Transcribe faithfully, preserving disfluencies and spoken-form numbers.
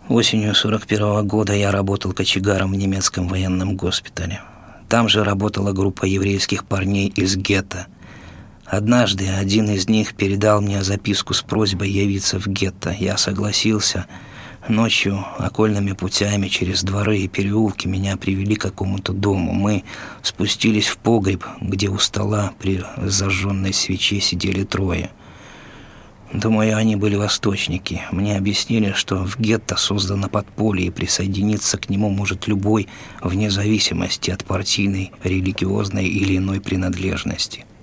Осенью сорок первого года я работал кочегаром в немецком военном госпитале. Там же работала группа еврейских парней из гетто. Однажды один из них передал мне записку с просьбой явиться в гетто. Я согласился. Ночью окольными путями через дворы и переулки меня привели к какому-то дому. Мы спустились в погреб, где у стола при зажженной свече сидели трое. Думаю, они были восточники. Мне объяснили, что в гетто создано подполье, и присоединиться к нему может любой, вне зависимости от партийной, религиозной или иной принадлежности.